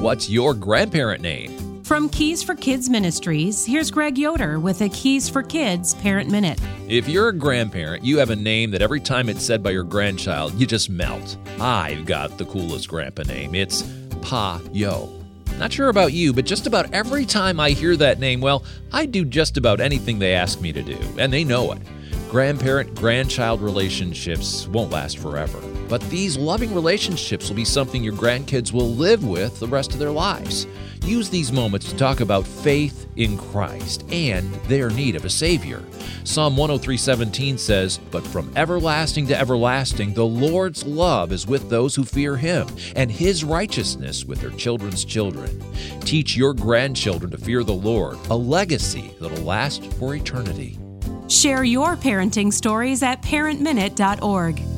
What's your grandparent name? From Keys for Kids Ministries, here's Greg Yoder with a Keys for Kids Parent Minute. If you're a grandparent, you have a name that every time it's said by your grandchild, you just melt. I've got the coolest grandpa name. It's Pa-Yo. Not sure about you, but just about every time I hear that name, well, I do just about anything they ask me to do, and they know it. Grandparent-grandchild relationships won't last forever, but these loving relationships will be something your grandkids will live with the rest of their lives. Use these moments to talk about faith in Christ and their need of a Savior. Psalm 103:17 says, "But from everlasting to everlasting, the Lord's love is with those who fear Him, and His righteousness with their children's children." Teach your grandchildren to fear the Lord, a legacy that'll last for eternity. Share your parenting stories at parentminute.org.